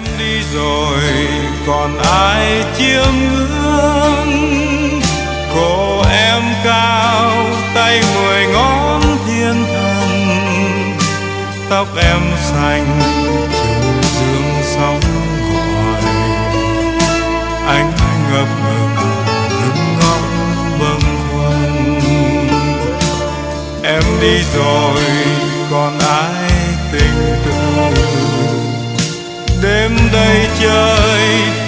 Em đi rồi còn ai chiêm ngưỡng, cô em cao tay 10 ngón thiên thần, tóc em xanh trùng dương sóng gọi. Anh ngập ngừng ngưng ngóng bâng khuâng. Em đi rồi còn ai tình tự, đêm đây trời